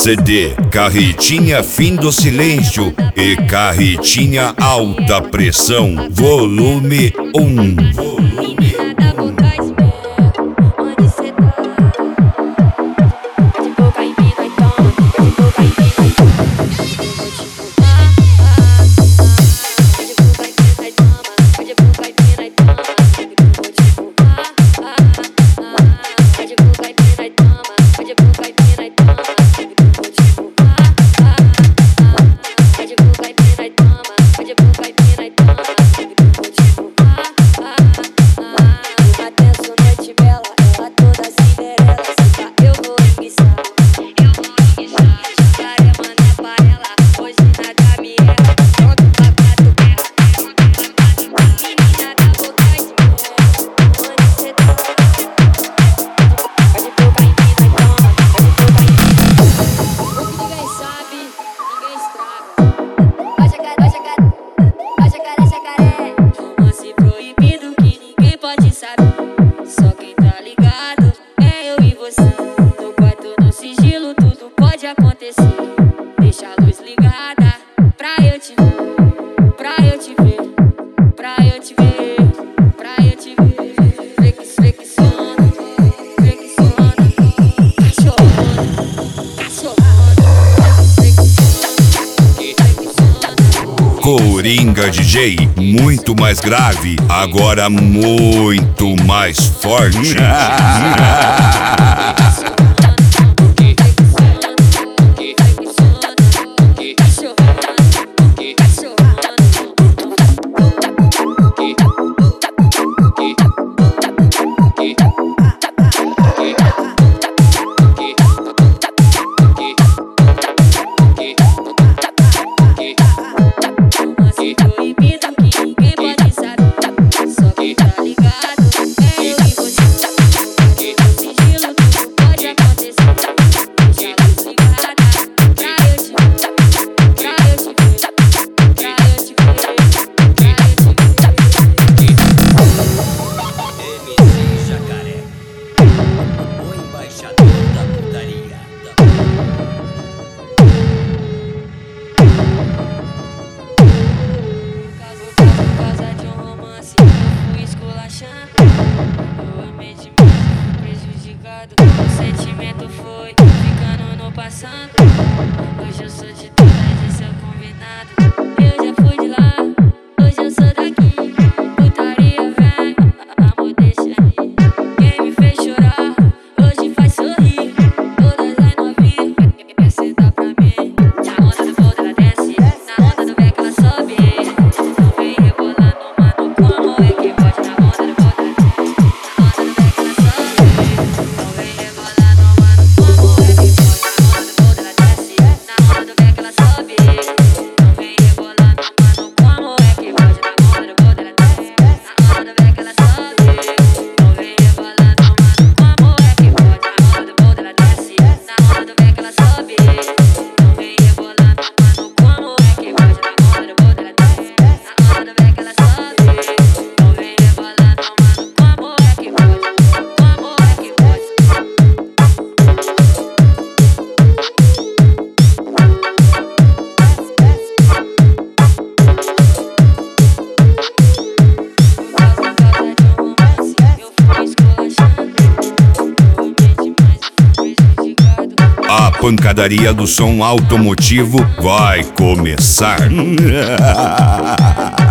CD, carretinha fim do silêncio e carretinha alta pressão, volume 1. Só quem tá ligado é eu e você. No quarto, no sigilo, tudo pode acontecer. Deixa a luz ligada pra eu te ver, pra eu te ver, pra eu te ver, pra eu te ver. Flexiona, Coringa DJ, muito mais grave, agora muito mais forte. Eu amei demais, fui prejudicado. O sentimento foi ficando no passado. Hoje eu sou de trás, esse é o combinado. Eu já fui de lá, hoje eu sou daqui. Putaria vem, amor deixa aí. Quem me fez chorar, hoje faz sorrir. Todas as novinhas quer sentar pra mim. Na onda do fogo ela desce, na onda do beco ela sobe. Não vem rebolando, mano, como é que pode? Na onda do fogo ela A pancadaria do som automotivo vai começar.